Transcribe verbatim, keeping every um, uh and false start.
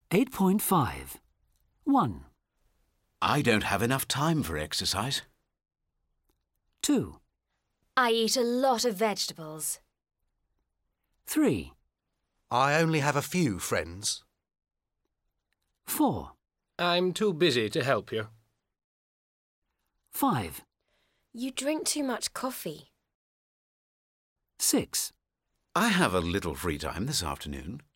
eight point five. one. I don't have enough time for exercise. two. I eat a lot of vegetables. three. I only have a few friends. four. I'm too busy to help you. five. You drink too much coffee. six. I have a little free time this afternoon.